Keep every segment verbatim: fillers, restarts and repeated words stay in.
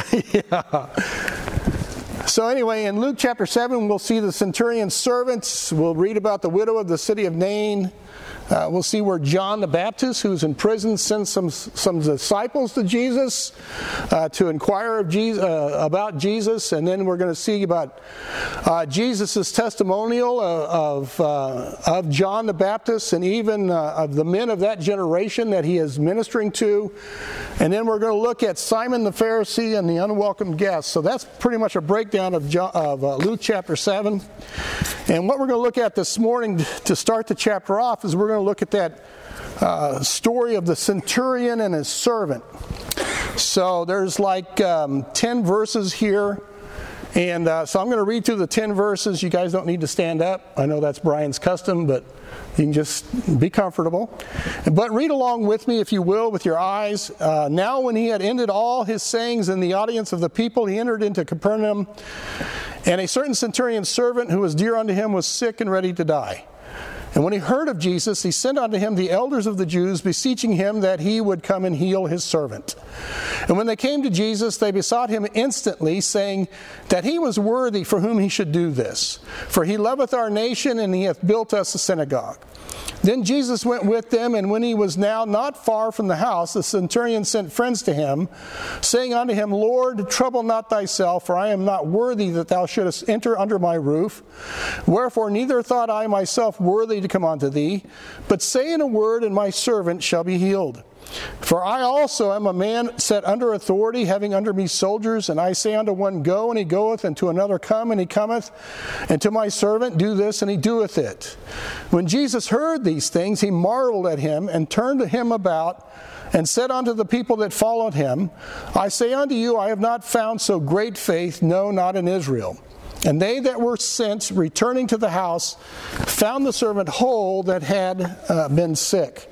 yeah. So anyway, in Luke chapter seven, we'll see the centurion's servants. We'll read about the widow of the city of Nain. Uh, we'll see where John the Baptist, who's in prison, sends some some disciples to Jesus uh, to inquire of Jesus, uh, about Jesus. And then we're going to see about uh, Jesus' testimonial of, of, uh, of John the Baptist and even uh, of the men of that generation that he is ministering to. And then we're going to look at Simon the Pharisee and the unwelcome guest. So that's pretty much a breakdown of, John, of uh, Luke chapter seven. And what we're going to look at this morning to start the chapter off is we're going to look at that uh, story of the centurion and his servant. So there's like um, ten verses here. And uh, so I'm going to read through the ten verses. You guys don't need to stand up. I know that's Brian's custom, but you can just be comfortable. But read along with me, if you will, with your eyes. Uh, now when he had ended all his sayings in the audience of the people, he entered into Capernaum. And a certain centurion's servant who was dear unto him was sick and ready to die. And when he heard of Jesus, he sent unto him the elders of the Jews, beseeching him that he would come and heal his servant. And when they came to Jesus, they besought him instantly, saying that he was worthy for whom he should do this. For he loveth our nation, and he hath built us a synagogue. Then Jesus went with them, and when he was now not far from the house, the centurion sent friends to him, saying unto him, Lord, trouble not thyself, for I am not worthy that thou shouldest enter under my roof. Wherefore neither thought I myself worthy to come unto thee, but say in a word, and my servant shall be healed. For I also am a man set under authority, having under me soldiers, and I say unto one, Go, and he goeth, and to another, Come, and he cometh, and to my servant, Do this, and he doeth it. When Jesus heard these things, he marveled at him, and turned to him about, and said unto the people that followed him, I say unto you, I have not found so great faith, no, not in Israel. And they that were sent, returning to the house, found the servant whole that had uh, been sick.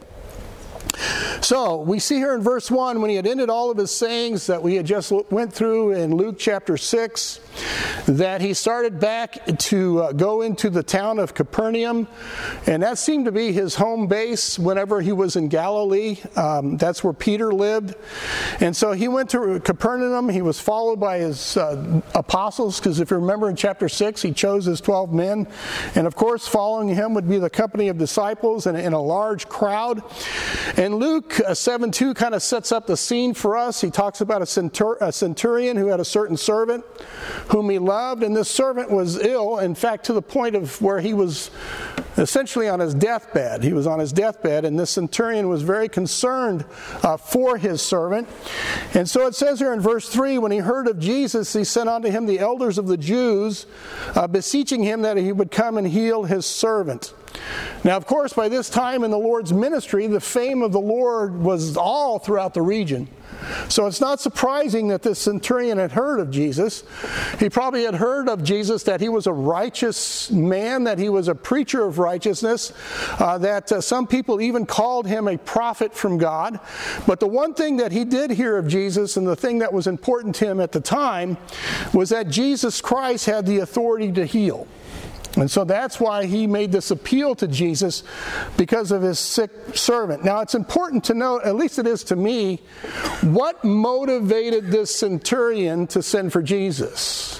So we see here in verse one, when he had ended all of his sayings that we had just went through in Luke chapter six, that he started back to uh, go into the town of Capernaum, and that seemed to be his home base whenever he was in Galilee. Um, that's where Peter lived. And so he went to Capernaum. He was followed by his uh, apostles, because if you remember in chapter six, he chose his twelve men. And of course, following him would be the company of disciples and, and a large crowd. And Luke seven two kind of sets up the scene for us. He talks about a, centur- a centurion who had a certain servant whom he loved, and this servant was ill, in fact, to the point of where he was essentially on his deathbed. He was on his deathbed, and this centurion was very concerned uh, for his servant. And so it says here in verse three, when he heard of Jesus, he sent unto him the elders of the Jews, uh, beseeching him that he would come and heal his servant. Now, of course, by this time in the Lord's ministry, the fame of the Lord was all throughout the region. So it's not surprising that this centurion had heard of Jesus. He probably had heard of Jesus, that he was a righteous man, that he was a preacher of righteousness, uh, that uh, some people even called him a prophet from God. But the one thing that he did hear of Jesus, and the thing that was important to him at the time, was that Jesus Christ had the authority to heal. And so that's why he made this appeal to Jesus, because of his sick servant. Now it's important to know, at least it is to me, what motivated this centurion to send for Jesus.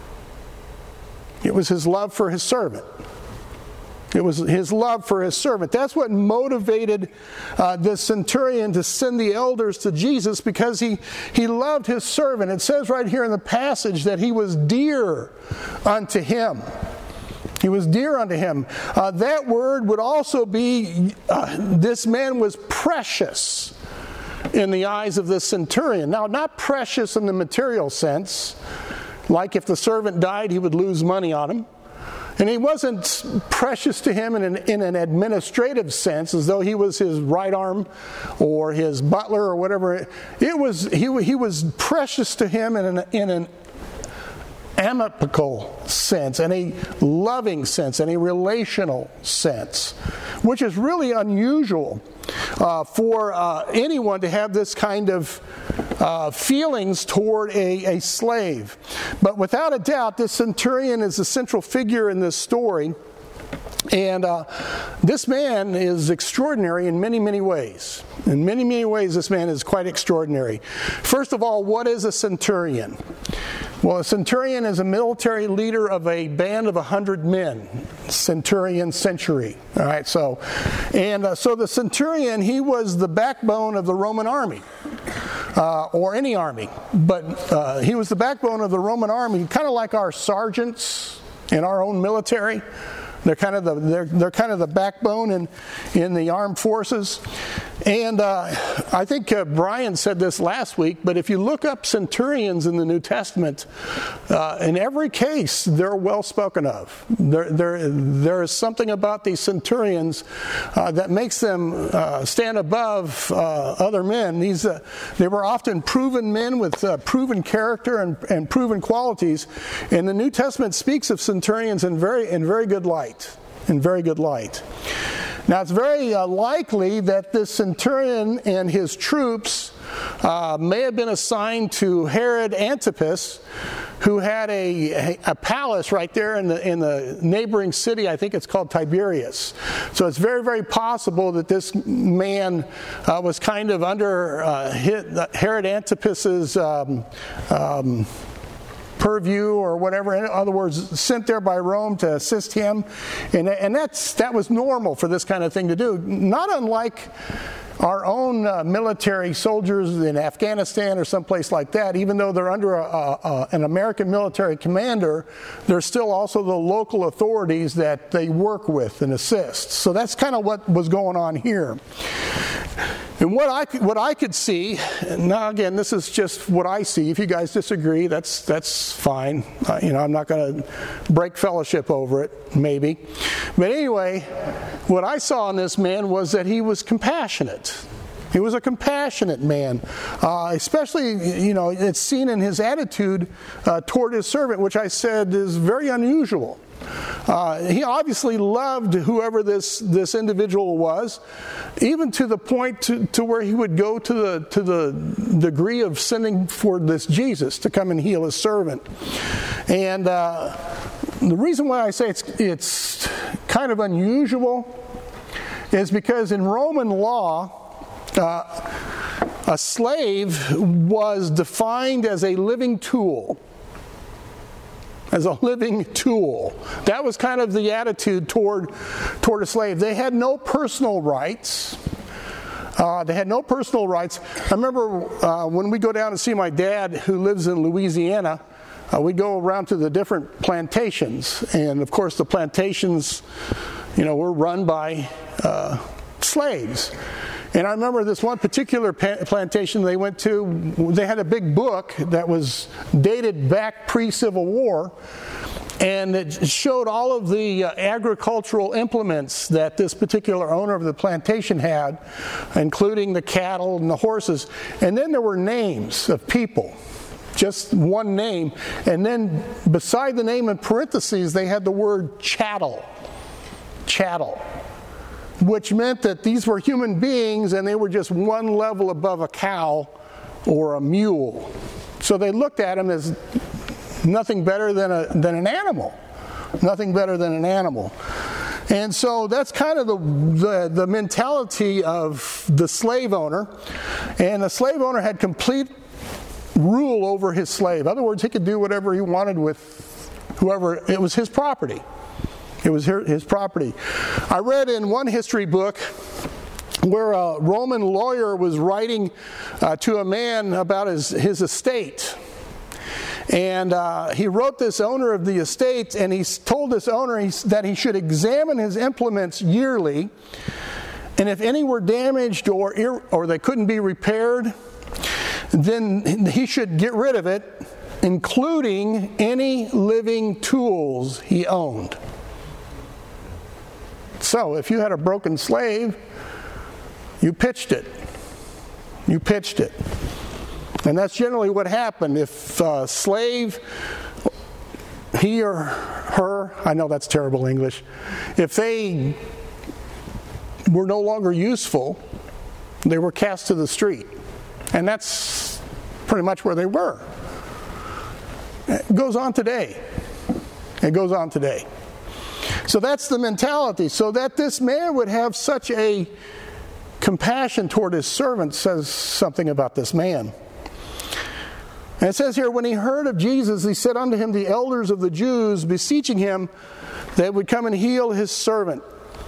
It was his love for his servant. It was his love for his servant. That's what motivated uh, this centurion to send the elders to Jesus, because he, he loved his servant. It says right here in the passage that he was dear unto him. He was dear unto him. Uh, that word would also be, uh, this man was precious in the eyes of this centurion. Now, not precious in the material sense, like if the servant died, he would lose money on him. And he wasn't precious to him in an, in an administrative sense, as though he was his right arm or his butler or whatever. It was he, he was precious to him in an, in an amicable sense, and a loving sense, and a relational sense, which is really unusual uh, for uh, anyone to have this kind of uh, feelings toward a, a slave. But without a doubt, this centurion is the central figure in this story. And uh, this man is extraordinary in many, many ways. In many, many ways, this man is quite extraordinary. First of all, what is a centurion? Well, a centurion is a military leader of a band of a hundred men. Centurion, century. All right, so, and uh, so the centurion, he was the backbone of the Roman army, uh, or any army. But uh, he was the backbone of the Roman army, kind of like our sergeants in our own military. They're kind of the they're they're kind of the backbone in in the armed forces, and uh, I think uh, Brian said this last week. But if you look up centurions in the New Testament, uh, in every case they're well spoken of. There there there is something about these centurions uh, that makes them uh, stand above uh, other men. These uh, they were often proven men with uh, proven character and, and proven qualities, and the New Testament speaks of centurions in very in very good light. In very good light. Now, it's very uh, likely that this centurion and his troops uh, may have been assigned to Herod Antipas, who had a, a palace right there in the in the neighboring city. I think it's called Tiberias. So it's very, very possible that this man uh, was kind of under uh, Herod Antipas's um, um, purview or whatever. In other words, sent there by Rome to assist him, and and that's that was normal for this kind of thing to do. Not unlike our own uh, military soldiers in Afghanistan or someplace like that. Even though they're under a, a, a, an American military commander, there's still also the local authorities that they work with and assist. So that's kind of what was going on here. And what I what I could see, now again, this is just what I see. If you guys disagree, that's that's fine. Uh, you know, I'm not going to break fellowship over it, maybe. But anyway, what I saw in this man was that he was compassionate. He was a compassionate man, uh, especially, you know, it's seen in his attitude uh, toward his servant, which I said is very unusual. Uh, he obviously loved whoever this, this individual was, even to the point to, to where he would go to the to the degree of sending for this Jesus to come and heal his servant. And uh, the reason why I say it's it's kind of unusual is because in Roman law, uh, a slave was defined as a living tool. As a living tool. That was kind of the attitude toward, toward a slave. They had no personal rights. Uh, they had no personal rights. I remember uh, when we go down to see my dad, who lives in Louisiana, uh, we go around to the different plantations. And of course the plantations, you know, were run by uh, slaves. And I remember this one particular plantation they went to, they had a big book that was dated back pre-Civil War, and it showed all of the uh, agricultural implements that this particular owner of the plantation had, including the cattle and the horses. And then there were names of people, just one name. And then beside the name in parentheses, they had the word chattel. Chattel. Which meant that these were human beings and they were just one level above a cow or a mule. So they looked at him as nothing better than a than an animal. Nothing better than an animal. And so that's kind of the, the, the mentality of the slave owner. And the slave owner had complete rule over his slave. In other words, he could do whatever he wanted with whoever. It was his property. It was his property. I read in one history book where a Roman lawyer was writing uh, to a man about his, his estate. And uh, he wrote this owner of the estate, and he told this owner he, that he should examine his implements yearly, and if any were damaged or, ir- or they couldn't be repaired, then he should get rid of it, including any living tools he owned. So, if you had a broken slave, you pitched it. You pitched it. And that's generally what happened. If a slave, he or her, I know that's terrible English, if they were no longer useful, they were cast to the street. And that's pretty much where they were. It goes on today. It goes on today. So that's the mentality. So that this man would have such a compassion toward his servant says something about this man. And it says here, when he heard of Jesus, he said unto him, the elders of the Jews, beseeching him that would come and heal his servant.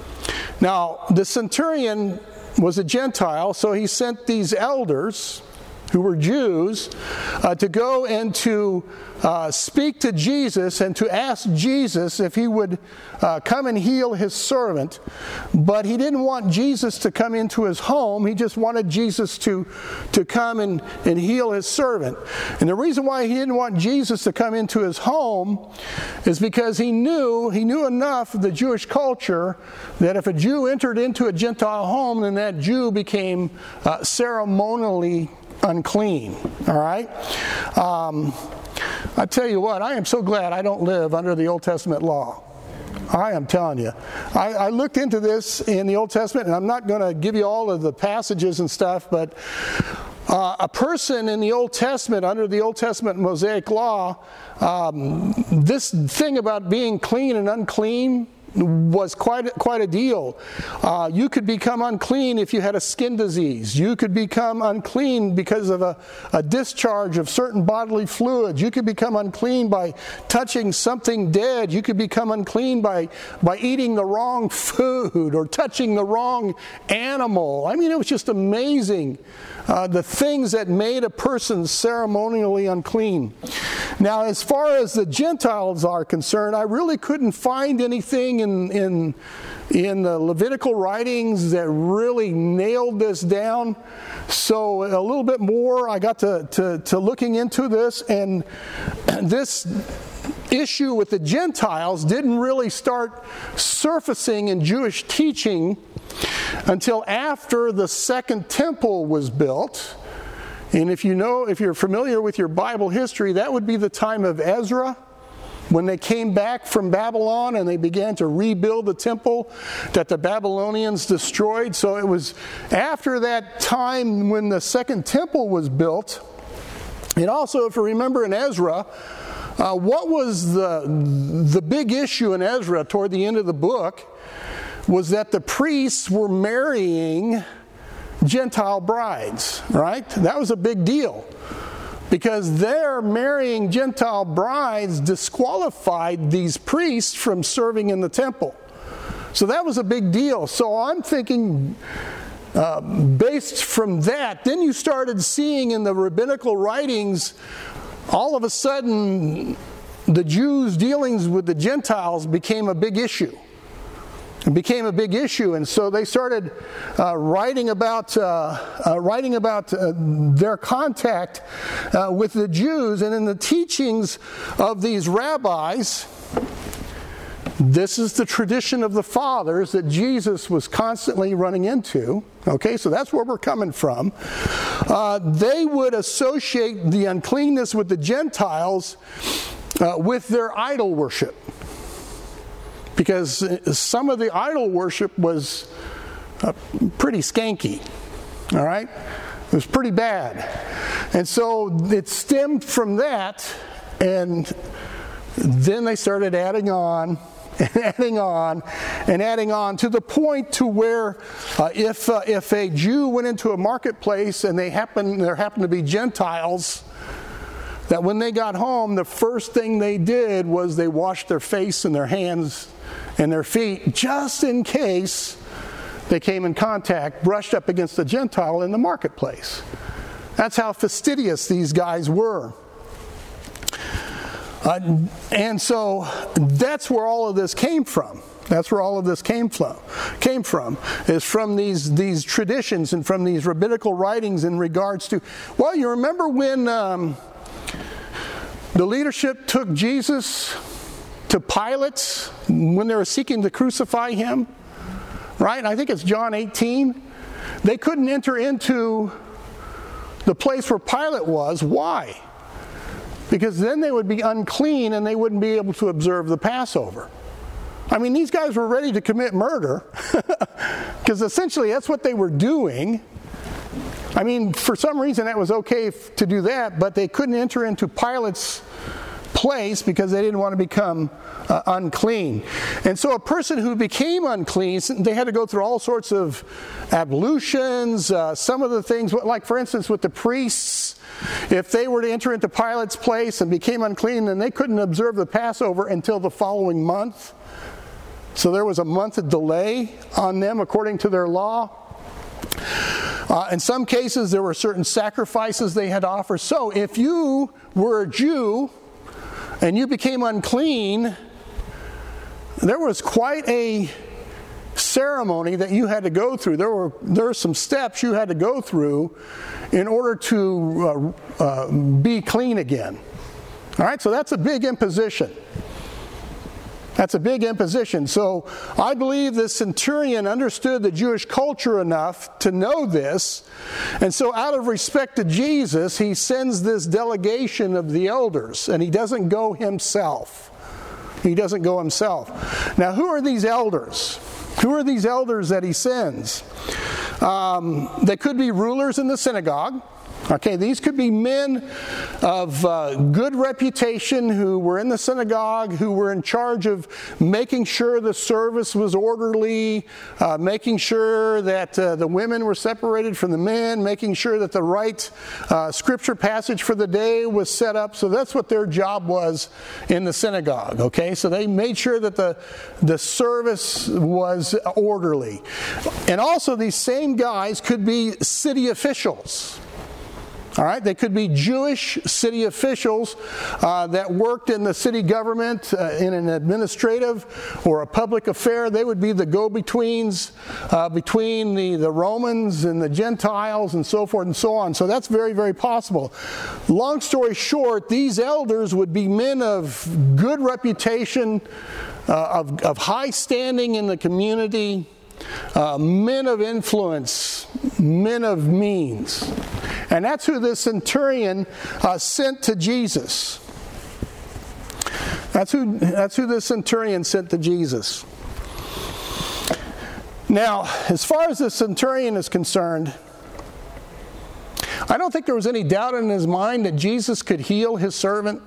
Now, the centurion was a Gentile, so he sent these elders, who were Jews, uh, to go and to uh, speak to Jesus and to ask Jesus if he would uh, come and heal his servant. But he didn't want Jesus to come into his home. He just wanted Jesus to, to come and, and heal his servant. And the reason why he didn't want Jesus to come into his home is because he knew, he knew enough of the Jewish culture that if a Jew entered into a Gentile home, then that Jew became uh, ceremonially unclean. All right? Um, I tell you what, I am so glad I don't live under the Old Testament law. I am telling you. I, I looked into this in the Old Testament, and I'm not going to give you all of the passages and stuff, but uh, a person in the Old Testament, under the Old Testament Mosaic law, um, this thing about being clean and unclean was quite quite a deal. Uh, you could become unclean if you had a skin disease. You could become unclean because of a, a discharge of certain bodily fluids. You could become unclean by touching something dead. You could become unclean by, by eating the wrong food or touching the wrong animal. I mean, it was just amazing. Uh, the things that made a person ceremonially unclean. Now, as far as the Gentiles are concerned, I really couldn't find anything in in, in the Levitical writings that really nailed this down. So a little bit more, I got to, to, to looking into this, and this issue with the Gentiles didn't really start surfacing in Jewish teaching until after the second temple was built. And if you know, if you're familiar with your Bible history, that would be the time of Ezra, when they came back from Babylon and they began to rebuild the temple that the Babylonians destroyed. So it was after that time when the second temple was built. And also, if you remember in Ezra, uh, what was the, the big issue in Ezra toward the end of the book was that the priests were marrying Gentile brides, right? That was a big deal, because their marrying Gentile brides disqualified these priests from serving in the temple. So that was a big deal. So I'm thinking, uh, based from that, then you started seeing in the rabbinical writings, all of a sudden, the Jews' dealings with the Gentiles became a big issue. It became a big issue, and so they started uh, writing about uh, uh, writing about uh, their contact uh, with the Jews. And in the teachings of these rabbis, this is the tradition of the fathers that Jesus was constantly running into. Okay, so that's where we're coming from. Uh, they would associate the uncleanness with the Gentiles uh, with their idol worship, because some of the idol worship was uh, pretty skanky, all right? It was pretty bad. And so it stemmed from that, and then they started adding on, and adding on, and adding on, to the point to where uh, if uh, if a Jew went into a marketplace and they happen, there happened to be Gentiles, that when they got home, the first thing they did was they washed their face and their hands and their feet, just in case they came in contact, brushed up against a Gentile in the marketplace. That's how fastidious these guys were. Uh, and so that's where all of this came from. That's where all of this came from. Came from is from these these traditions and from these rabbinical writings in regards to. Well, you remember when um, the leadership took Jesus to Pilate when they were seeking to crucify him, right? I think it's John eighteen. They couldn't enter into the place where Pilate was. Why? Because then they would be unclean and they wouldn't be able to observe the Passover. I mean, these guys were ready to commit murder, because essentially that's what they were doing. I mean, for some reason that was okay to do that, but they couldn't enter into Pilate's place because they didn't want to become uh, unclean. And so a person who became unclean, they had to go through all sorts of ablutions, uh, some of the things, like for instance with the priests, if they were to enter into Pilate's place and became unclean, then they couldn't observe the Passover until the following month. So there was a month of delay on them according to their law. Uh, in some cases, there were certain sacrifices they had to offer. So if you were a Jew and you became unclean, there was quite a ceremony that you had to go through. There were there were some steps you had to go through in order to uh, uh, be clean again. All right, so that's a big imposition. That's a big imposition. So I believe this centurion understood the Jewish culture enough to know this. And so out of respect to Jesus, he sends this delegation of the elders, and he doesn't go himself. He doesn't go himself. Now, who are these elders? Who are these elders that he sends? Um, they could be rulers in the synagogue. Okay, these could be men of uh, good reputation who were in the synagogue, who were in charge of making sure the service was orderly, uh, making sure that uh, the women were separated from the men, making sure that the right uh, scripture passage for the day was set up. So that's what their job was in the synagogue. Okay, so they made sure that the, the service was orderly. And also these same guys could be city officials. All right, they could be Jewish city officials uh, that worked in the city government uh, in an administrative or a public affair. They would be the go-betweens uh, between the, the Romans and the Gentiles and so forth and so on. So that's very, very possible. Long story short, these elders would be men of good reputation, uh, of, of high standing in the community, uh, men of influence, men of means. And that's who this centurion uh, sent to Jesus. That's who, that's who this centurion sent to Jesus. Now, as far as the centurion is concerned, I don't think there was any doubt in his mind that Jesus could heal his servant.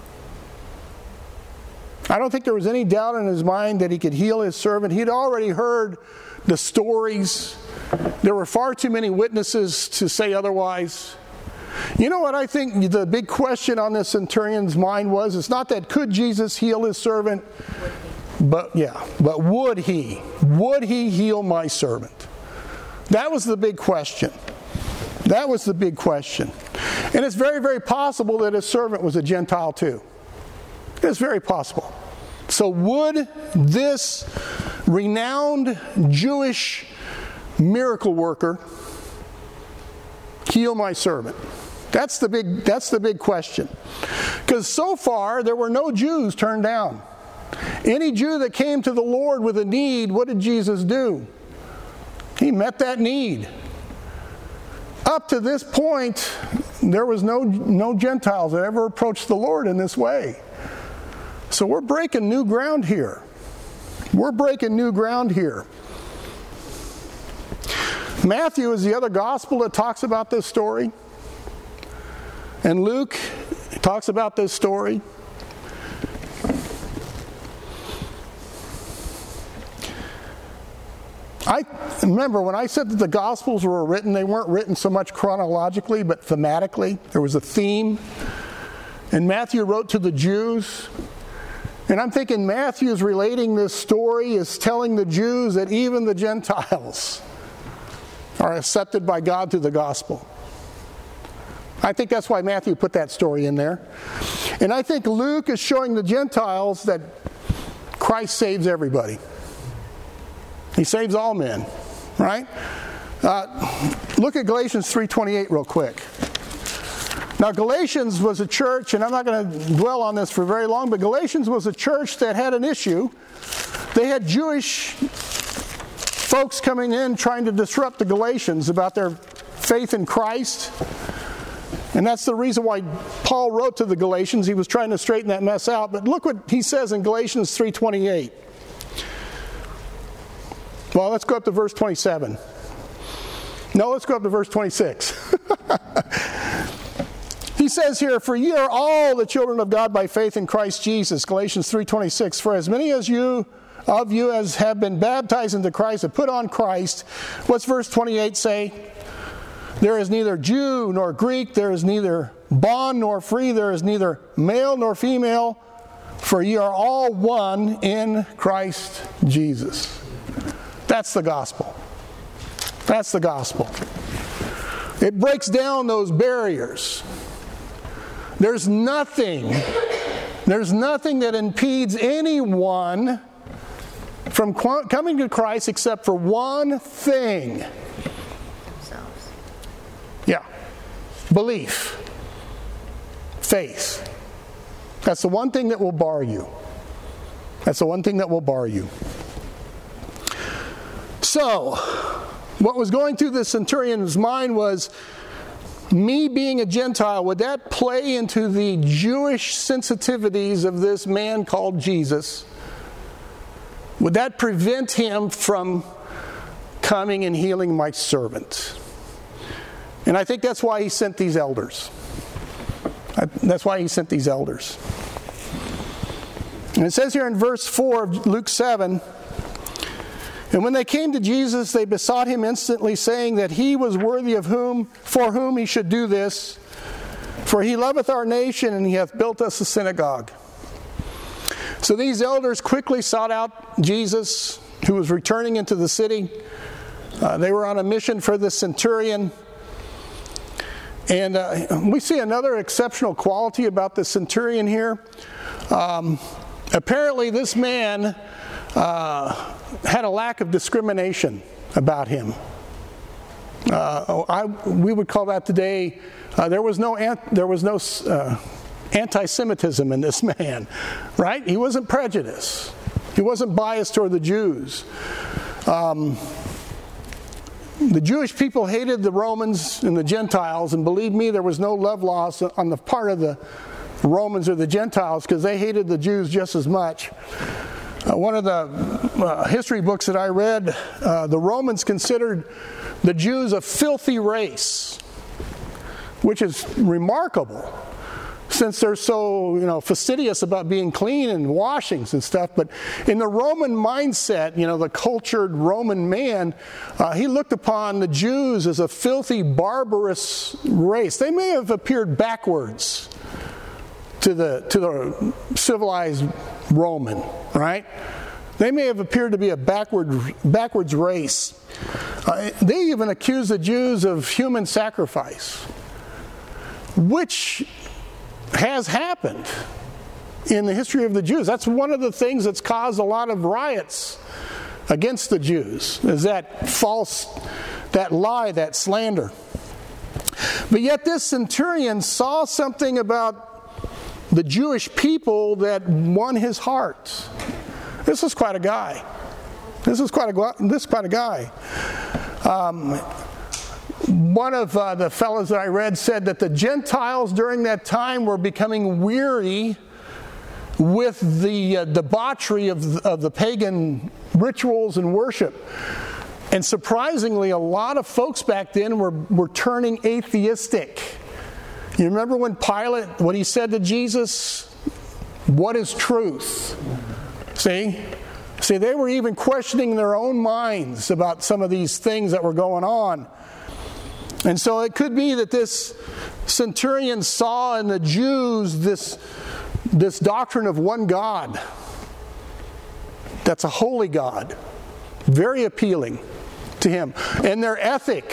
I don't think there was any doubt in his mind that he could heal his servant. He'd already heard the stories. There were far too many witnesses to say otherwise. You know what I think the big question on this centurion's mind was? It's not that could Jesus heal his servant, but yeah, but would he? Would he heal my servant? That was the big question. That was the big question. And it's very, very possible that his servant was a Gentile too. It's very possible. So would this renowned Jewish miracle worker heal my servant? That's the big that's the big question. Because so far there were no Jews turned down. Any Jew that came to the Lord with a need, what did Jesus do? He met that need. Up to this point, there was no no Gentiles that ever approached the Lord in this way. So we're breaking new ground here. We're breaking new ground here. Matthew is the other gospel that talks about this story. And Luke talks about this story. I remember when I said that the Gospels were written, they weren't written so much chronologically, but thematically. There was a theme. And Matthew wrote to the Jews. And I'm thinking Matthew's relating this story is telling the Jews that even the Gentiles are accepted by God through the gospel. I think that's why Matthew put that story in there. And I think Luke is showing the Gentiles that Christ saves everybody. He saves all men, right? Uh, look at Galatians three twenty-eight real quick. Now Galatians was a church, and I'm not going to dwell on this for very long, but Galatians was a church that had an issue. They had Jewish folks coming in trying to disrupt the Galatians about their faith in Christ. And that's the reason why Paul wrote to the Galatians. He was trying to straighten that mess out. But look what he says in Galatians three twenty-eight. Well, let's go up to verse twenty-seven. No, let's go up to verse twenty-six. He he says here, for ye are all the children of God by faith in Christ Jesus. Galatians three twenty-six, for as many as you of you as have been baptized into Christ have put on Christ. What's verse twenty-eight say? There is neither Jew nor Greek, there is neither bond nor free, there is neither male nor female, for ye are all one in Christ Jesus. That's the gospel. That's the gospel. It breaks down those barriers. There's nothing, there's nothing that impedes anyone from coming to Christ except for one thing. Themselves. Yeah. Belief. Faith. That's the one thing that will bar you. That's the one thing that will bar you. So, what was going through the centurion's mind was, me being a Gentile, would that play into the Jewish sensitivities of this man called Jesus? Would that prevent him from coming and healing my servant? And I think that's why he sent these elders. That's why he sent these elders. And it says here in verse four of Luke seven, and when they came to Jesus, they besought him instantly, saying that he was worthy of whom, for whom he should do this. For he loveth our nation, and he hath built us a synagogue. So these elders quickly sought out Jesus, who was returning into the city. Uh, they were on a mission for the centurion. And uh, we see another exceptional quality about the centurion here. Um, apparently this man uh, had a lack of discrimination about him. Uh, I, we would call that today, uh, there was no, ant, there was no uh, anti-Semitism in this man, right? He wasn't prejudiced. He wasn't biased toward the Jews. Um, the Jewish people hated the Romans and the Gentiles, and believe me, there was no love lost on the part of the Romans or the Gentiles, because they hated the Jews just as much. Uh, one of the uh, history books that I read, uh, the Romans considered the Jews a filthy race, which is remarkable, since they're so, you know, fastidious about being clean and washings and stuff. But in the Roman mindset, you know, the cultured Roman man, uh, he looked upon the Jews as a filthy, barbarous race. They may have appeared backwards to the to the civilized Roman, right? They may have appeared to be a backward backwards race. Uh, they even accused the Jews of human sacrifice, which has happened in the history of the Jews. That's one of the things that's caused a lot of riots against the Jews, is that false, that lie, that slander. But yet this centurion saw something about the Jewish people that won his heart. This was quite a guy. This was quite a this is quite a guy. Um, One of uh, the fellows that I read said that the Gentiles during that time were becoming weary with the uh, debauchery of, of the pagan rituals and worship. And surprisingly, a lot of folks back then were, were turning atheistic. You remember when Pilate, what he said to Jesus? What is truth? See? See, they were even questioning their own minds about some of these things that were going on. And so it could be that this centurion saw in the Jews this, this doctrine of one God. That's a holy God. Very appealing to him. And their ethic,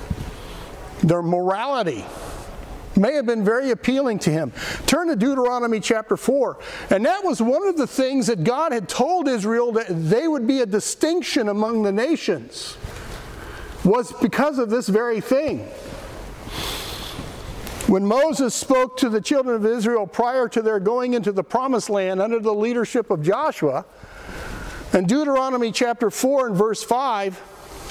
their morality, may have been very appealing to him. Turn to Deuteronomy chapter four. And that was one of the things that God had told Israel, that they would be a distinction among the nations, was because of this very thing. When Moses spoke to the children of Israel prior to their going into the promised land under the leadership of Joshua, in Deuteronomy chapter four and verse five,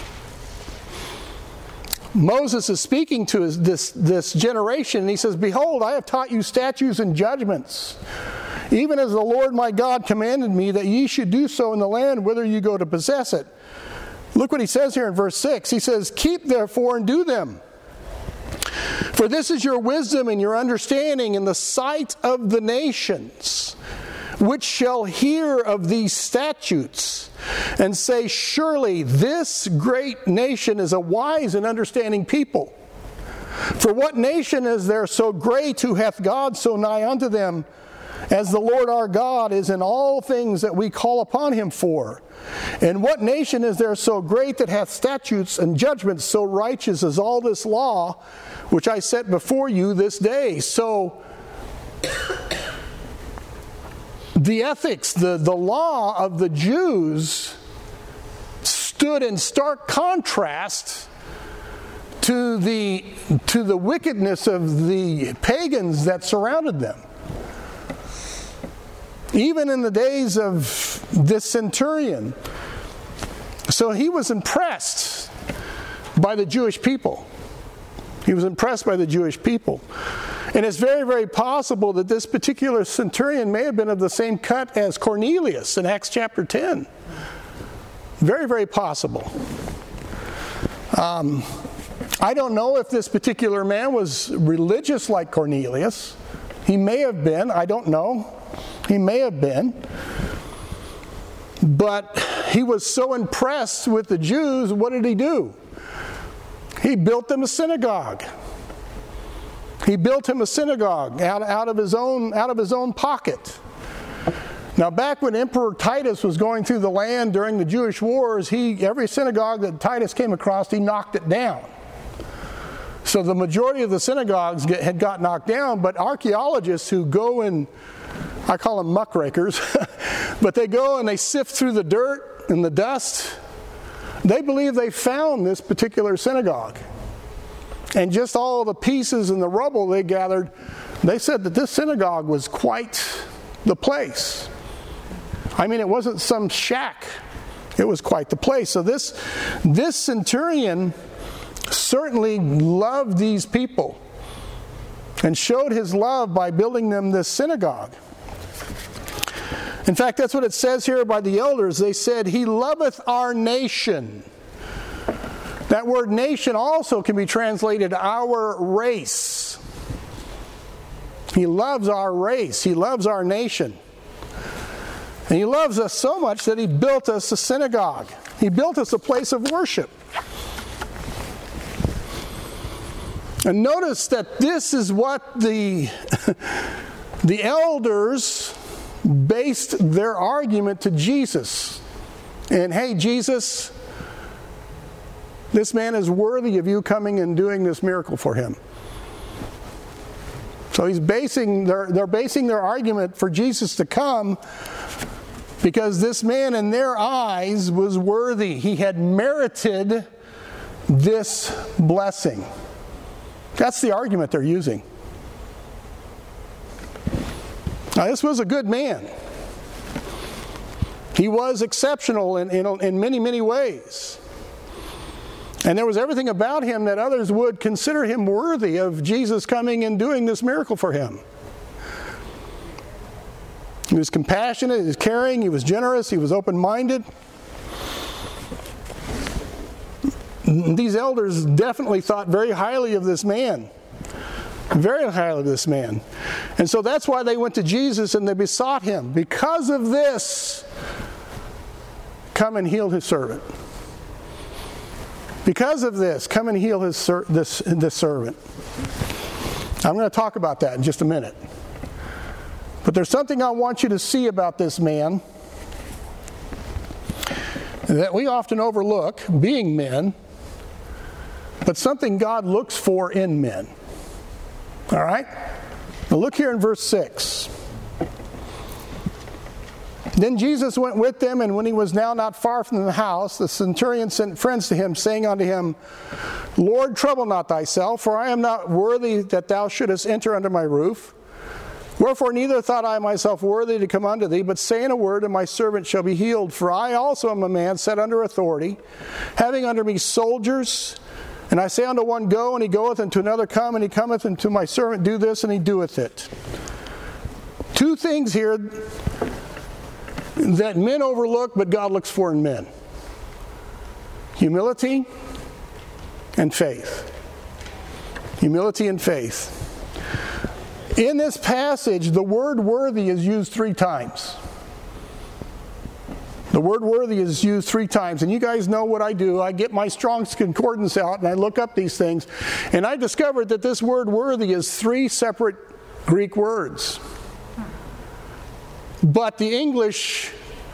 Moses is speaking to his, this, this generation, and he says, "Behold, I have taught you statutes and judgments, even as the Lord my God commanded me, that ye should do so in the land whither you go to possess it." Look what he says here in verse six. He says, "Keep therefore and do them. For this is your wisdom and your understanding in the sight of the nations, which shall hear of these statutes, and say, surely this great nation is a wise and understanding people. For what nation is there so great who hath God so nigh unto them, as the Lord our God is in all things that we call upon him for? And what nation is there so great that hath statutes and judgments so righteous as all this law, which I set before you this day? So, the ethics, the, the law of the Jews stood in stark contrast to the, to the wickedness of the pagans that surrounded them. Even in the days of this centurion. So he was impressed by the Jewish people. He was impressed by the Jewish people. And it's very, very possible that this particular centurion may have been of the same cut as Cornelius in Acts chapter ten. Very, very possible. Um, I don't know if this particular man was religious like Cornelius. He may have been. I don't know. He may have been. But he was so impressed with the Jews, what did he do? He built them a synagogue. He built him a synagogue out, out of his own out of his own pocket. Now, back when Emperor Titus was going through the land during the Jewish wars, he every synagogue that Titus came across, he knocked it down. So the majority of the synagogues get, had got knocked down, but archaeologists who go and, I call them muckrakers, but they go and they sift through the dirt and the dust. They believe they found this particular synagogue. And just all the pieces and the rubble they gathered, they said that this synagogue was quite the place. I mean, it wasn't some shack. It was quite the place. So this, this centurion certainly loved these people and showed his love by building them this synagogue. In fact, that's what it says here by the elders. They said, he loveth our nation. That word nation also can be translated our race. He loves our race. He loves our nation. And he loves us so much that he built us a synagogue. He built us a place of worship. And notice that this is what the, the elders based their argument to Jesus. And hey, Jesus, this man is worthy of you coming and doing this miracle for him. So he's basing their, they're basing their argument for Jesus to come because this man in their eyes was worthy. He had merited this blessing. That's the argument they're using. Now, this was a good man. He was exceptional in, in, in many, many ways. And there was everything about him that others would consider him worthy of Jesus coming and doing this miracle for him. He was compassionate, he was caring, he was generous, he was open-minded. These elders definitely thought very highly of this man. Very highly of this man. And so that's why they went to Jesus and they besought him, because of this, come and heal his servant. Because of this, come and heal his ser- this, this servant. I'm going to talk about that in just a minute. But there's something I want you to see about this man that we often overlook, being men, but something God looks for in men. All right? Now look here in verse six. Then Jesus went with them, and when he was now not far from the house, the centurion sent friends to him, saying unto him, Lord, trouble not thyself, for I am not worthy that thou shouldest enter under my roof. Wherefore neither thought I myself worthy to come unto thee, but say in a word, and my servant shall be healed. For I also am a man set under authority, having under me soldiers. And I say unto one, go, and he goeth, and to another, come, and he cometh, and to my servant, do this, and he doeth it. Two things here that men overlook, but God looks for in men. Humility and faith. Humility and faith. In this passage, the word worthy is used three times. The word worthy is used three times, and you guys know what I do. I get my Strong's Concordance out and I look up these things, and I discovered that this word worthy is three separate Greek words. But the English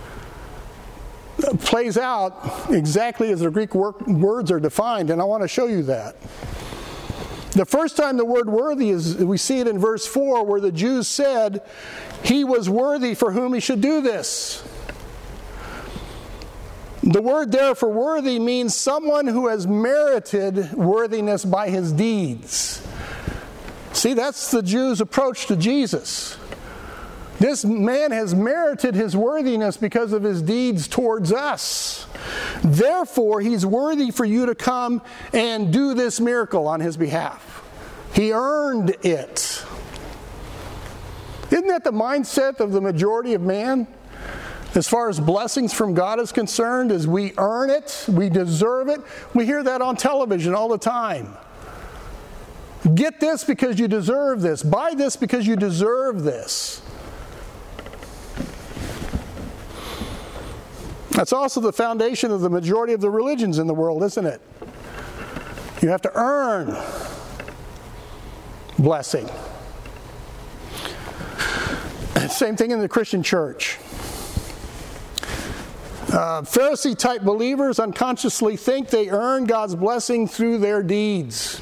plays out exactly as the Greek wor- words are defined, and I want to show you that. The first time the word worthy is, we see it in verse four, where the Jews said, "He was worthy for whom he should do this." The word there for worthy means someone who has merited worthiness by his deeds. See, that's the Jews' approach to Jesus. This man has merited his worthiness because of his deeds towards us. Therefore, he's worthy for you to come and do this miracle on his behalf. He earned it. Isn't that the mindset of the majority of man? As far as blessings from God is concerned, is we earn it, we deserve it. We hear that on television all the time. Get this because you deserve this. Buy this because you deserve this. That's also the foundation of the majority of the religions in the world, isn't it? You have to earn blessing. Same thing in the Christian church. Uh, Pharisee-type believers unconsciously think they earn God's blessing through their deeds.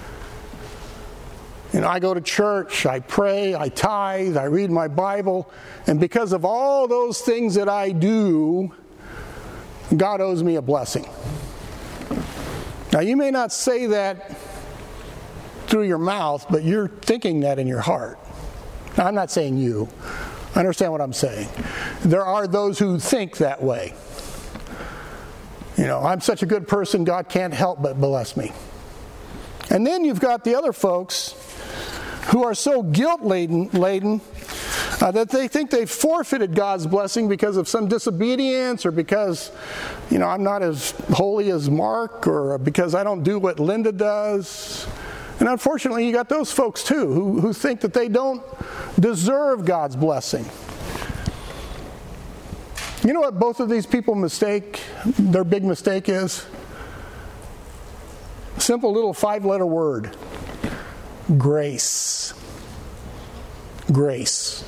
You know, I go to church, I pray, I tithe, I read my Bible, and because of all those things that I do, God owes me a blessing. Now, you may not say that through your mouth, but you're thinking that in your heart. Now, I'm not saying you. I understand what I'm saying. There are those who think that way. You know, I'm such a good person, God can't help but bless me. And then you've got the other folks who are so guilt-laden laden, uh, that they think they've forfeited God's blessing because of some disobedience, or because, you know, I'm not as holy as Mark, or because I don't do what Linda does. And unfortunately, you got those folks too, who, who think that they don't deserve God's blessing. You know what both of these people mistake, their big mistake is? Simple little five-letter word. Grace. Grace.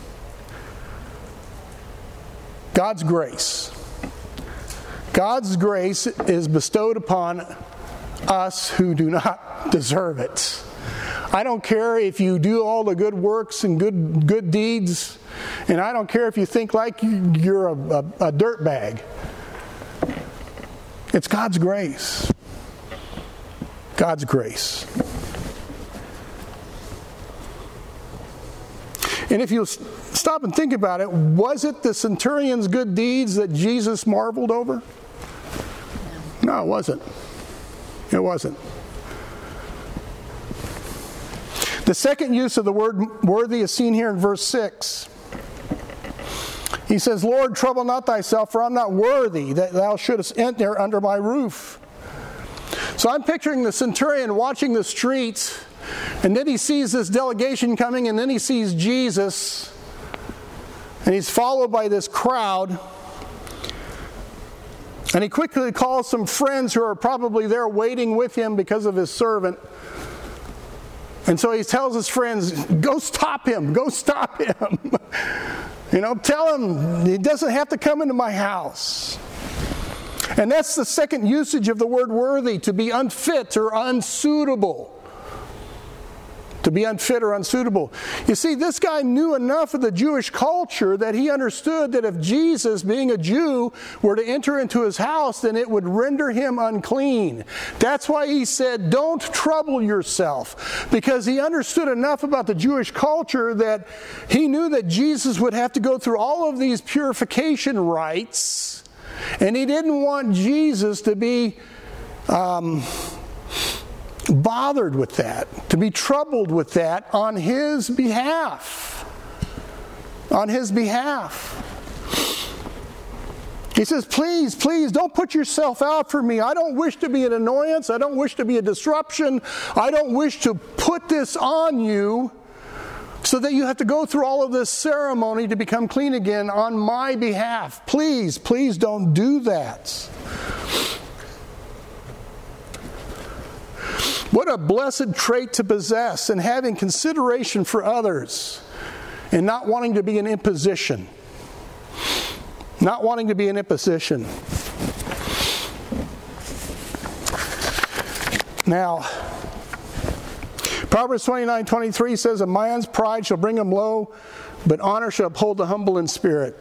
God's grace. God's grace is bestowed upon us who do not deserve it. I don't care if you do all the good works and good good deeds, and I don't care if you think like you're a, a, a dirtbag. It's God's grace. God's grace. And if you stop and think about it, was it the centurion's good deeds that Jesus marveled over? No, it wasn't. It wasn't. The second use of the word worthy is seen here in verse six. He says, "Lord, trouble not thyself, for I'm not worthy that thou shouldest enter under my roof." So I'm picturing the centurion watching the streets, and then he sees this delegation coming, and then he sees Jesus, and he's followed by this crowd. And he quickly calls some friends who are probably there waiting with him because of his servant. And so he tells his friends, go stop him, go stop him. You know, tell him he doesn't have to come into my house. And that's the second usage of the word worthy, to be unfit or unsuitable. To be unfit or unsuitable. You see, this guy knew enough of the Jewish culture that he understood that if Jesus, being a Jew, were to enter into his house, then it would render him unclean. That's why he said, don't trouble yourself. Because he understood enough about the Jewish culture that he knew that Jesus would have to go through all of these purification rites. And he didn't want Jesus to be Um, bothered with that, to be troubled with that on his behalf. On his behalf. He says, please, please, don't put yourself out for me. I don't wish to be an annoyance. I don't wish to be a disruption. I don't wish to put this on you so that you have to go through all of this ceremony to become clean again on my behalf. Please, please don't do that. What a blessed trait to possess, and having consideration for others and not wanting to be an imposition. Not wanting to be an imposition. Now, Proverbs twenty-nine twenty-three says, a man's pride shall bring him low, but honor shall uphold the humble in spirit.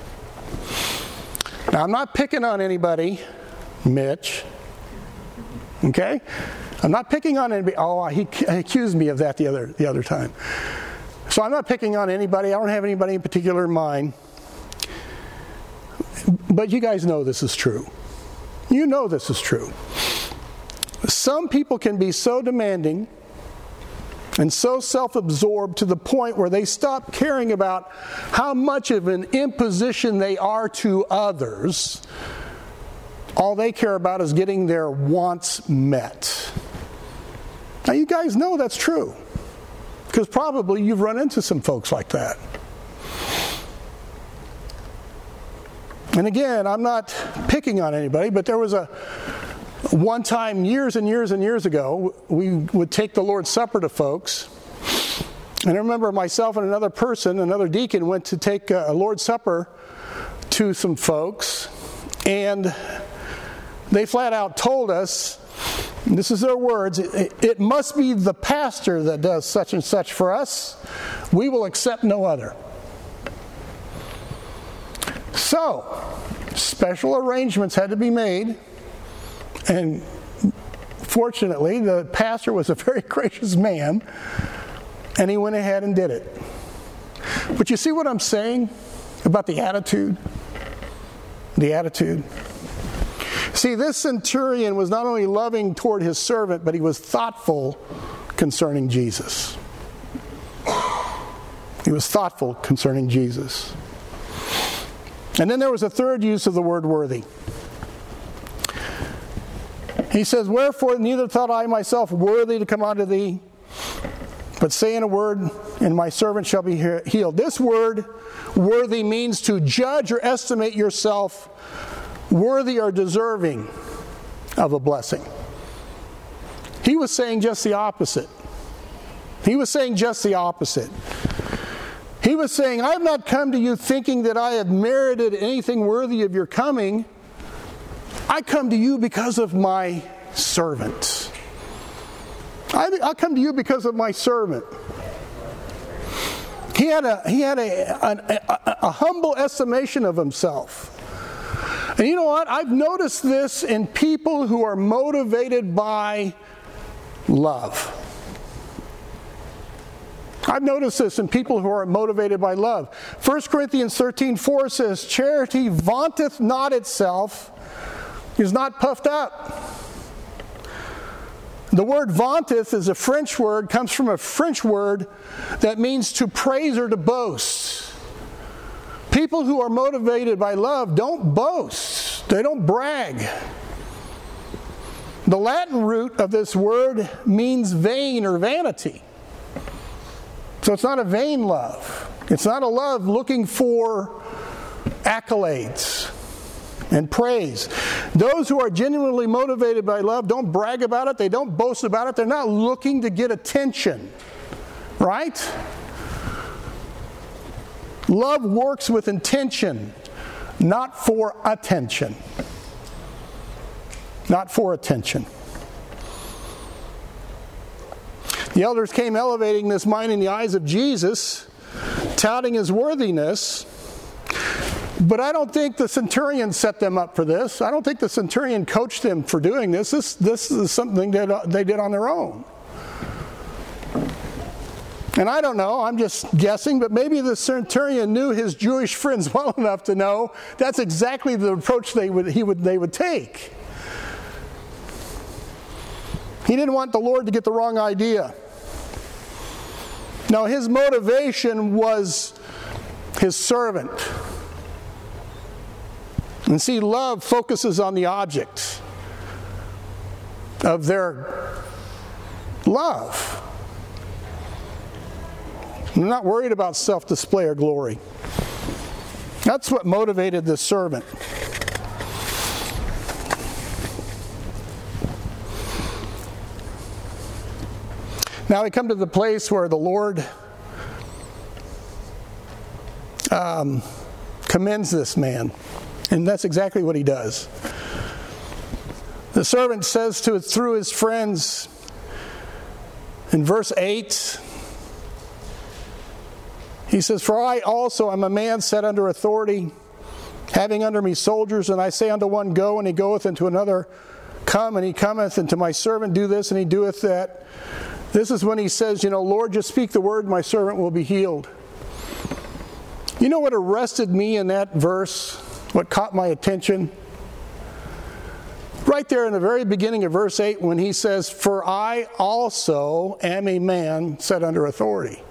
Now, I'm not picking on anybody, Mitch. Okay? I'm not picking on anybody. Oh, he accused me of that the other, the other time. So I'm not picking on anybody. I don't have anybody in particular in mind. But you guys know this is true. You know this is true. Some people can be so demanding and so self-absorbed to the point where they stop caring about how much of an imposition they are to others. All they care about is getting their wants met. Now you guys know that's true, because probably you've run into some folks like that. And again, I'm not picking on anybody, but there was a one time years and years and years ago, we would take the Lord's Supper to folks. And I remember myself and another person, another deacon, went to take a Lord's Supper to some folks. And they flat out told us, this is their words, it, it must be the pastor that does such and such for us. We will accept no other. So, special arrangements had to be made, and fortunately, the pastor was a very gracious man, and he went ahead and did it. But you see what I'm saying about the attitude? The attitude. See, this centurion was not only loving toward his servant, but he was thoughtful concerning Jesus. He was thoughtful concerning Jesus. And then there was a third use of the word worthy. He says, wherefore neither thought I myself worthy to come unto thee, but say in a word, and my servant shall be healed. This word, worthy, means to judge or estimate yourself worthy or deserving of a blessing. He was saying just the opposite. He was saying just the opposite. He was saying, I have not come to you thinking that I have merited anything worthy of your coming. I come to you because of my servant. I, I come to you because of my servant. He had a he had a, a, a, a humble estimation of himself. And you know what? I've noticed this in people who are motivated by love. I've noticed this in people who are motivated by love. First Corinthians thirteen four says, charity vaunteth not itself, is not puffed up. The word vaunteth is a French word, comes from a French word that means to praise or to boast. People who are motivated by love don't boast. They don't brag. The Latin root of this word means vain or vanity. So it's not a vain love. It's not a love looking for accolades and praise. Those who are genuinely motivated by love don't brag about it. They don't boast about it. They're not looking to get attention. Right? Love works with intention, not for attention. Not for attention. The elders came elevating this mind in the eyes of Jesus, touting his worthiness. But I don't think the centurion set them up for this. I don't think the centurion coached them for doing this. This, this is something that they did on their own. And I don't know, I'm just guessing, but maybe the centurion knew his Jewish friends well enough to know that's exactly the approach they would, he would, they would take. He didn't want the Lord to get the wrong idea. No, his motivation was his servant. And see, love focuses on the object of their love. I'm not worried about self-display or glory. That's what motivated this servant. Now we come to the place where the Lord um, commends this man. And that's exactly what he does. The servant says to through his friends in verse eight, he says, "For I also am a man set under authority, having under me soldiers, and I say unto one, Go, and he goeth, and to another, Come, and he cometh, and to my servant, Do this, and he doeth that." This is when he says, you know, "Lord, just speak the word, my servant will be healed." You know what arrested me in that verse? What caught my attention? Right there in the very beginning of verse eight, when he says, "For I also am a man set under authority."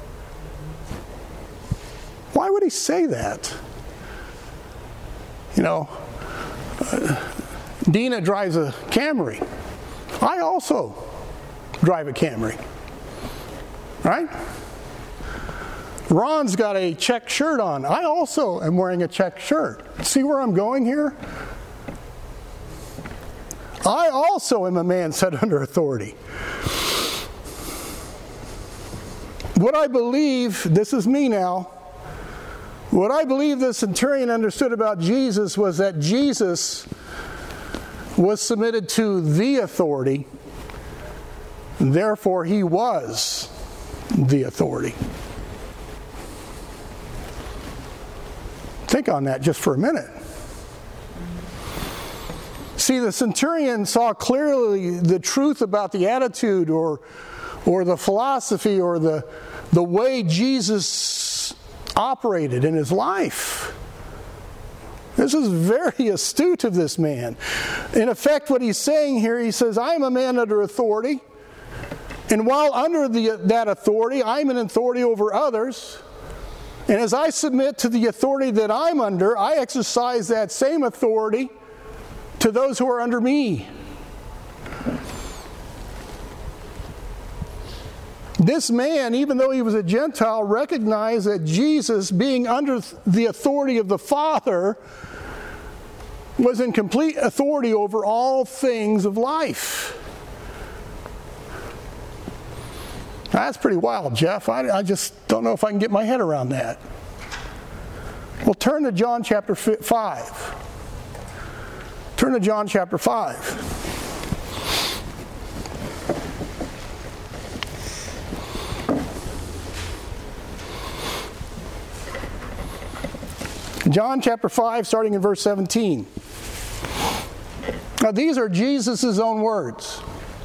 Why would he say that? You know, uh, Dina drives a Camry. I also drive a Camry. Right? Ron's got a check shirt on. I also am wearing a check shirt. See where I'm going here? I also am a man set under authority. What I believe, this is me now, what I believe the centurion understood about Jesus was that Jesus was submitted to the authority, therefore he was the authority. Think on that just for a minute. See, the centurion saw clearly the truth about the attitude or, or the philosophy or the, the way Jesus operated in his life. This is very astute of this man. In effect, what he's saying here, he says, I am a man under authority, and while under the, that authority, I'm an authority over others. And as I submit to the authority that I'm under, I exercise that same authority to those who are under me. This man, even though he was a Gentile, recognized that Jesus, being under the authority of the Father, was in complete authority over all things of life. Now, that's pretty wild, Jeff. I, I just don't know if I can get my head around that. Well, turn to John chapter five. Turn to John chapter five. John chapter five, starting in verse seventeen. Now, these are Jesus' own words.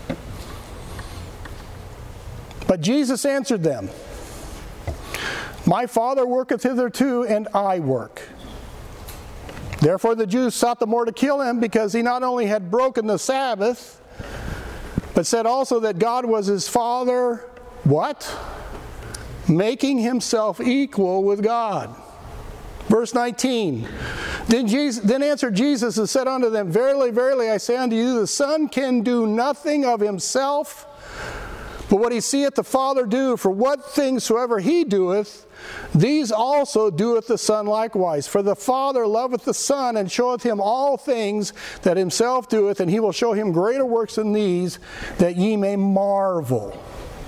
But Jesus answered them, My Father worketh hitherto, and I work. Therefore the Jews sought the more to kill him, because he not only had broken the Sabbath, but said also that God was his Father, what? Making himself equal with God. Verse nineteen. Then, Jesus, then answered Jesus and said unto them, Verily, verily, I say unto you, the Son can do nothing of himself, but what he seeth the Father do. For what things soever he doeth, these also doeth the Son likewise. For the Father loveth the Son, and showeth him all things that himself doeth, and he will show him greater works than these, that ye may marvel.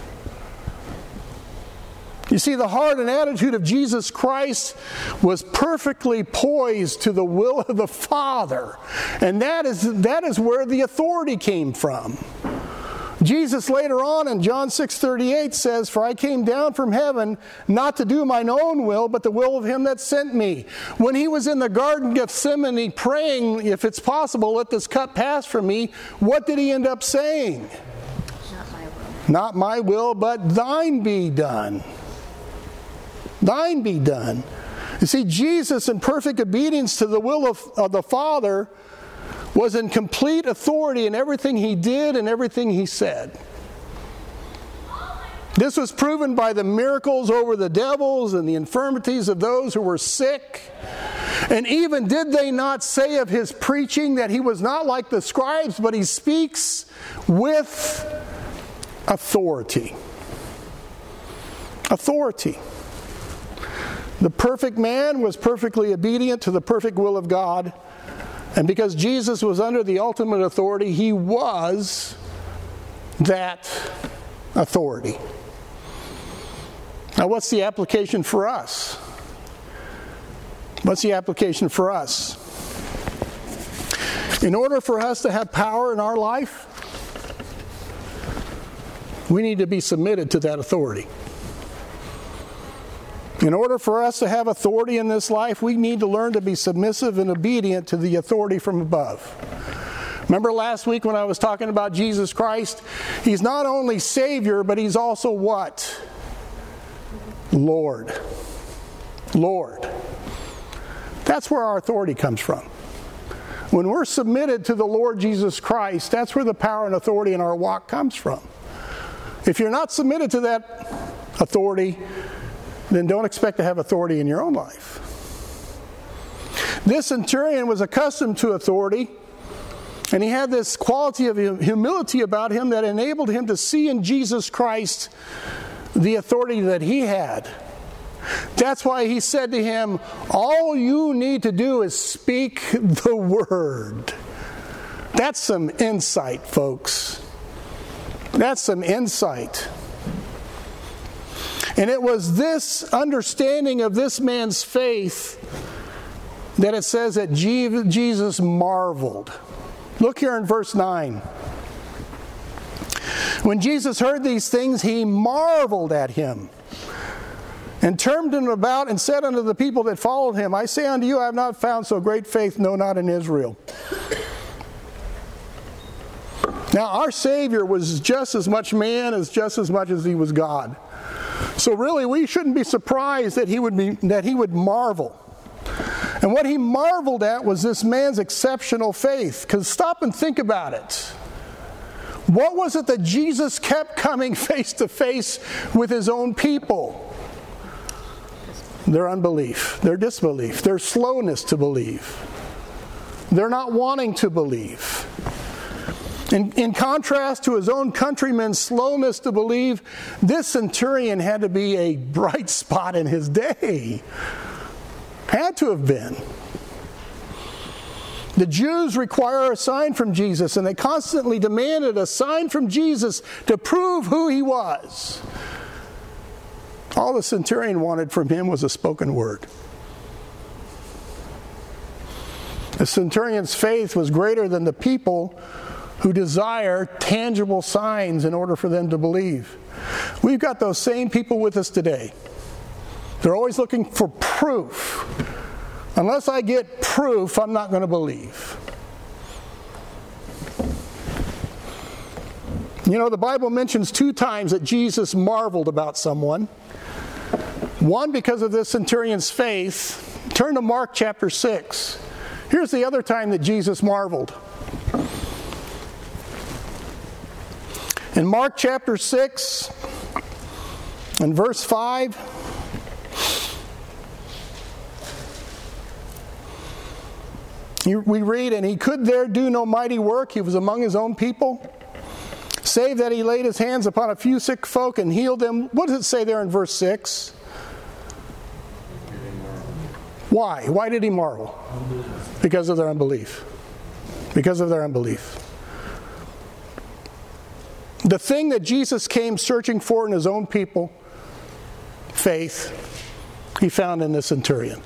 You see, the heart and attitude of Jesus Christ was perfectly poised to the will of the Father. And that is, that is where the authority came from. Jesus later on in John six thirty-eight says, For I came down from heaven not to do mine own will, but the will of him that sent me. When he was in the Garden of Gethsemane praying, if it's possible, let this cup pass from me, what did he end up saying? Not my will. Not my will, but thine be done. Thine be done. You see, Jesus, in perfect obedience to the will of, of the Father, was in complete authority in everything he did and everything he said. This was proven by the miracles over the devils and the infirmities of those who were sick. And even did they not say of his preaching that he was not like the scribes, but he speaks with authority. Authority. The perfect man was perfectly obedient to the perfect will of God. And because Jesus was under the ultimate authority, he was that authority. Now, what's the application for us? What's the application for us? In order for us to have power in our life, we need to be submitted to that authority. In order for us to have authority in this life, we need to learn to be submissive and obedient to the authority from above. Remember last week when I was talking about Jesus Christ? He's not only Savior, but He's also what? Lord. Lord. That's where our authority comes from. When we're submitted to the Lord Jesus Christ, that's where the power and authority in our walk comes from. If you're not submitted to that authority, then don't expect to have authority in your own life. This centurion was accustomed to authority, and he had this quality of humility about him that enabled him to see in Jesus Christ the authority that he had. That's why he said to him, all you need to do is speak the word. That's some insight, folks. That's some insight. And it was this understanding of this man's faith that it says that Jesus marveled. Look here in verse nine. When Jesus heard these things, he marveled at him, and turned him about and said unto the people that followed him, I say unto you, I have not found so great faith, no, not in Israel. Now, our Savior was just as much man as just as much as he was God. So really, we shouldn't be surprised that he would be, that he would marvel. And what he marveled at was this man's exceptional faith. Because stop and think about it. What was it that Jesus kept coming face to face with his own people? Their unbelief, their disbelief, their slowness to believe. They're not wanting to believe. In, in contrast to his own countrymen's slowness to believe, this centurion had to be a bright spot in his day. Had to have been. The Jews require a sign from Jesus, and they constantly demanded a sign from Jesus to prove who he was. All the centurion wanted from him was a spoken word. The centurion's faith was greater than the people who desire tangible signs in order for them to believe. We've got those same people with us today. They're always looking for proof. Unless I get proof, I'm not going to believe. You know, the Bible mentions two times that Jesus marveled about someone. One, because of this centurion's faith. Turn to Mark chapter six. Here's the other time that Jesus marveled. In Mark chapter six, and verse five, we read, and he could there do no mighty work. He was among his own people, save that he laid his hands upon a few sick folk and healed them. What does it say there in verse six? Why? Why did he marvel? Because of their unbelief. Because of their unbelief. The thing that Jesus came searching for in his own people, faith, he found in the centurion.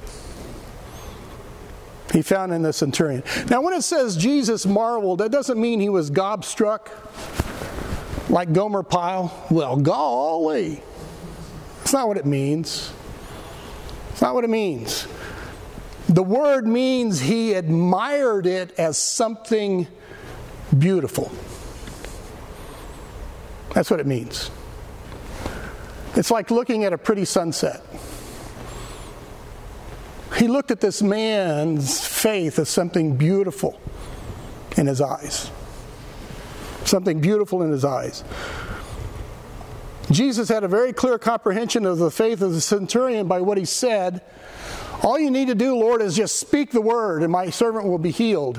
He found in the centurion. Now, when it says Jesus marveled, that doesn't mean he was gobstruck like Gomer Pyle. Well, golly. That's not what it means. It's not what it means. The word means he admired it as something beautiful. That's what it means. It's like looking at a pretty sunset. He looked at this man's faith as something beautiful in his eyes. Something beautiful in his eyes. Jesus had a very clear comprehension of the faith of the centurion by what he said. All you need to do, Lord, is just speak the word and my servant will be healed.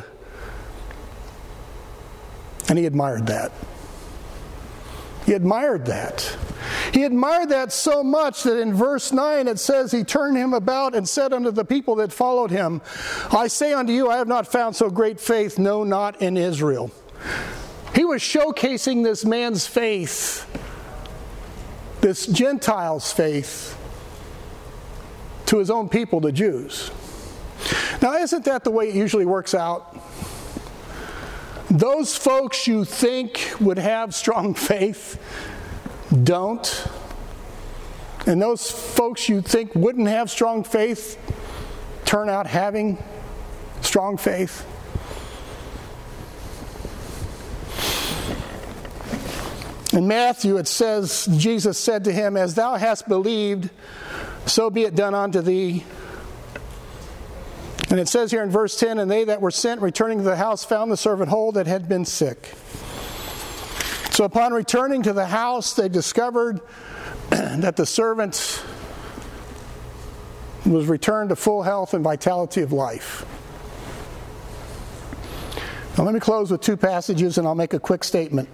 And he admired that. He admired that. He admired that so much that in verse nine it says, he turned him about and said unto the people that followed him, I say unto you, I have not found so great faith, no, not in Israel. He was showcasing this man's faith, this Gentile's faith, to his own people, the Jews. Now, isn't that the way it usually works out? Those folks you think would have strong faith don't. And those folks you think wouldn't have strong faith turn out having strong faith. In Matthew it says, Jesus said to him, as thou hast believed, so be it done unto thee. And it says here in verse ten, and they that were sent returning to the house found the servant whole that had been sick. So upon returning to the house, they discovered that the servant was returned to full health and vitality of life. Now let me close with two passages and I'll make a quick statement.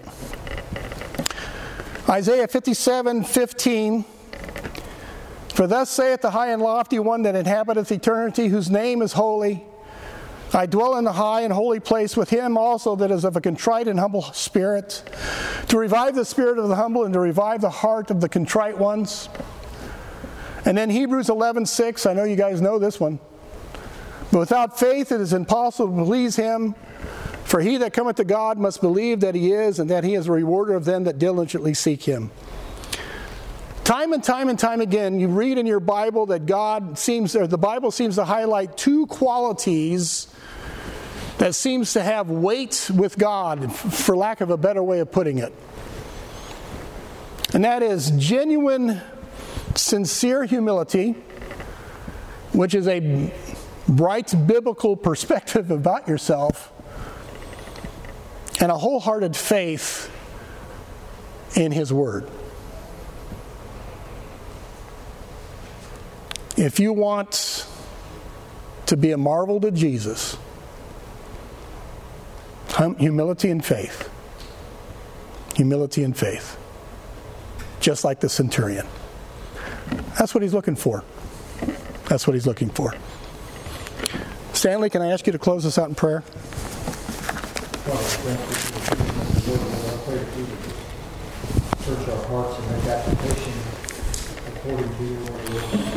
Isaiah fifty-seven fifteen. For thus saith the high and lofty one that inhabiteth eternity, whose name is holy. I dwell in the high and holy place with him also that is of a contrite and humble spirit, to revive the spirit of the humble and to revive the heart of the contrite ones. And then Hebrews eleven six, I know you guys know this one. But without faith it is impossible to please him, for he that cometh to God must believe that he is, and that he is a rewarder of them that diligently seek him. Time and time and time again, you read in your Bible that God seems, or the Bible seems to highlight two qualities that seems to have weight with God, for lack of a better way of putting it. And that is genuine, sincere humility, which is a bright biblical perspective about yourself, and a wholehearted faith in His Word. If you want to be a marvel to Jesus, humility and faith. Humility and faith. Just like the centurion. That's what he's looking for. That's what he's looking for. Stanley, can I ask you to close us out in prayer? Search our hearts and make application according to your word.